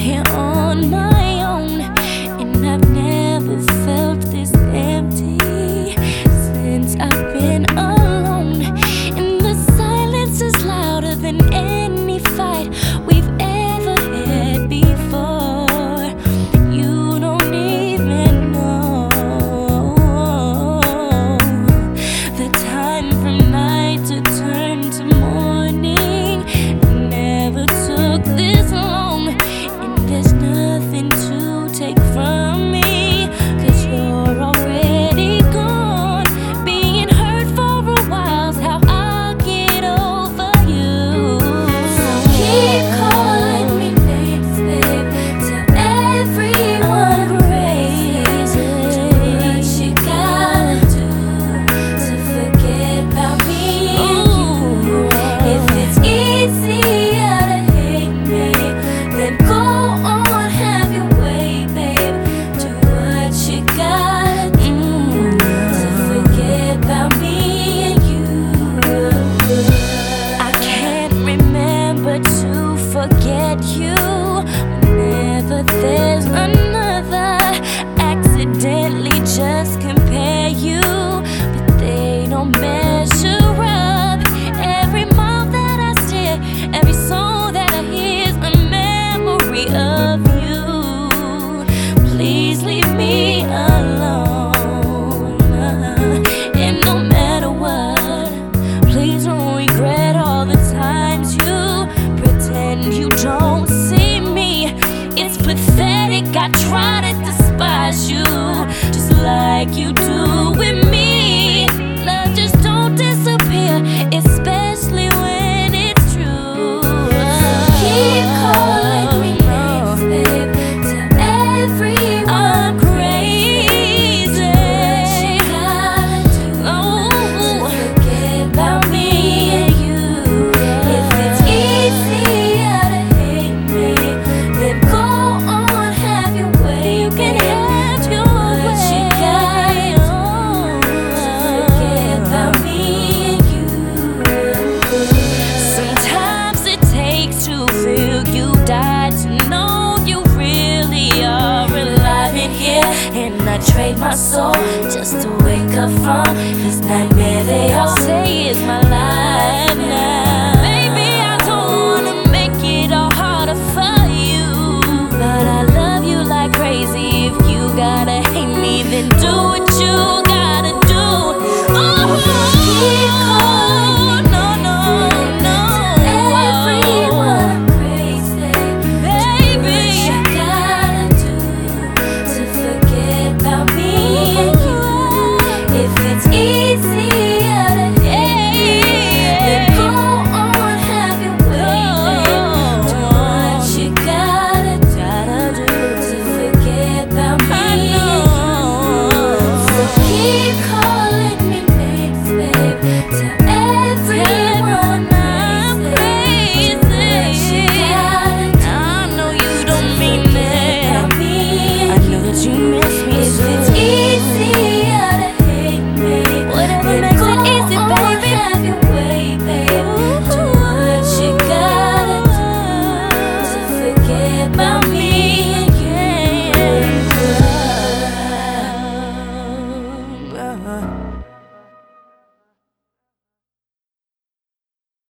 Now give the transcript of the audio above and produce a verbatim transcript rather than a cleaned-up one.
here on my own, and I've never felt this empty since I've been alone. And the silence is louder than any fight we've ever had before. You don't even know the time from night to turn to morning never took this long. And there's nothing to take from me, 'cause you're already gone. Being hurt for a while's how I'll get over you. So keep calling me names, babe, till everyone crazy. Do what you gotta do to forget about me and you. If it's easier to hate me, then go on, have your way, babe. Do what you gotta do to forget about me and you. I can't remember to forget you whenever there's another accidentally just compare you, but they don't measure up. Every mouth that I steer, every song that I hear is a memory of you. Please leave me alone, and no matter what, please don't regret all the times you pretend you don't see me. It's pathetic, I try to despise you just like you do with me. Love just don't disappear, especially when it's true. Keep calling me names, babe, till everyone crazy. Oh, forget about me and you. If it's easier to hate me, then go on, have your way. You can have your way. You gotta do to forget about me and you. Sometimes it takes to feel you die to know you really are alive in here. And I trade my soul just to wake up from this nightmare they all say is my life.